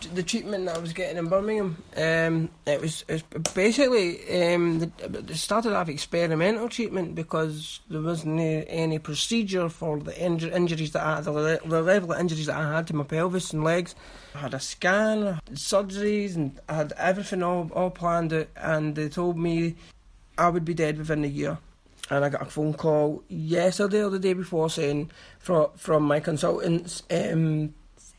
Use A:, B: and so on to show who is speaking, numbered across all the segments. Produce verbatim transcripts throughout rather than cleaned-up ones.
A: the treatment that I was getting in Birmingham. Um, it was, it was basically um, they started off experimental treatment because there wasn't any, any procedure for the inju- injuries that I had, the, the level of injuries that I had to my pelvis and legs. I had a scan, I had surgeries, and I had everything all, all planned out, and they told me I would be dead within a year. And I got a phone call yesterday or the day before saying from from my consultant's um,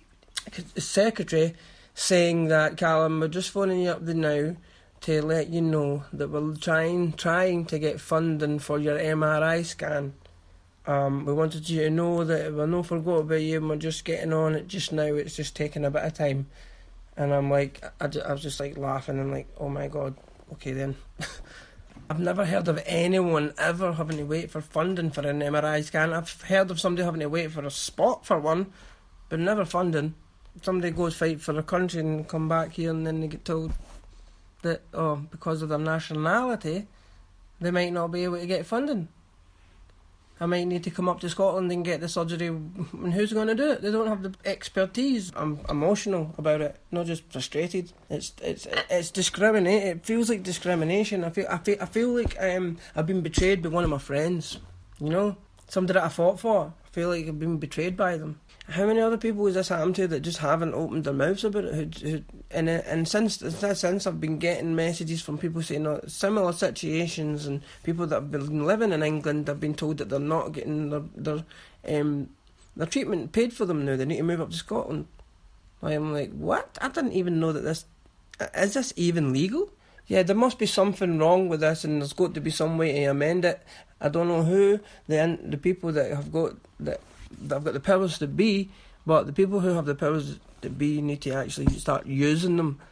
A: secretary saying that, Callum, we're just phoning you up now to let you know that we're trying trying to get funding for your M R I scan. Um, we wanted you to know that we're not forgot about you and we're just getting on it just now. It's just taking a bit of time. And I'm like, I, I was just like laughing and like, oh my God, okay then. I've never heard of anyone ever having to wait for funding for an M R I scan. I've heard of somebody having to wait for a spot for one, but never funding. Somebody goes fight for their country and come back here and then they get told that, oh, because of their nationality, they might not be able to get funding. I might need to come up to Scotland and get the surgery, and who's going to do it? They don't have the expertise. I'm emotional about it, not just frustrated. It's it's it's discriminate. It feels like discrimination. I feel I feel I feel like um I've been betrayed by one of my friends. You know, somebody that I fought for. I feel like I've been betrayed by them. How many other people has this happened to that just haven't opened their mouths about it? Who, who, and and since since I've been getting messages from people saying oh, similar situations, and people that have been living in England have been told that they're not getting their their um their treatment paid for them now. They need to move up to Scotland. I'm like, what? I didn't even know that this is this even legal? Yeah, there must be something wrong with this, and there's got to be some way to amend it. I don't know who the the people that have got that. They've got the powers to be, but the people who have the powers to be need to actually start using them